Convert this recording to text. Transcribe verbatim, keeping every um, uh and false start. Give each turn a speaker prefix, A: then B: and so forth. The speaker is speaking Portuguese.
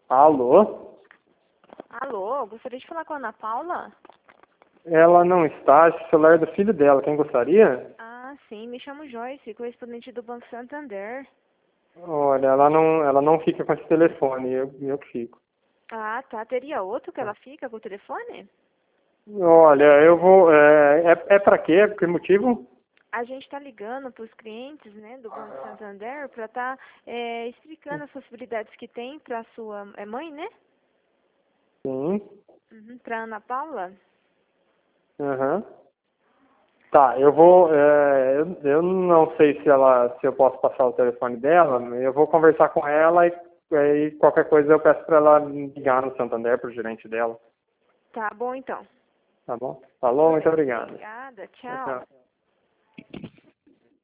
A: Alô?
B: Alô, gostaria de falar com a Ana Paula?
A: Ela não está, acho que o celular é do filho dela. Quem gostaria?
B: Ah, sim, me chamo Joyce, correspondente do Banco Santander.
A: Olha, ela não, ela não fica com esse telefone, eu, eu que fico.
B: Ah, tá. Teria outro que ela fica com o telefone?
A: Olha, eu vou. É, é, é pra quê? Por que motivo?
B: A gente está ligando para os clientes, né, do Banco Santander para estar explicando as possibilidades que tem para a sua é mãe, né?
A: Sim.
B: Uhum, para Ana Paula.
A: Aham. Tá, eu vou. É, eu, eu não sei se ela, se eu posso passar o telefone dela. Eu vou conversar com ela e, e qualquer coisa eu peço para ela ligar no Santander pro gerente dela.
B: Tá bom, então.
A: Tá bom? Falou, muito obrigado.
B: Obrigada,
A: Tchau,
B: tchau.
A: tchau.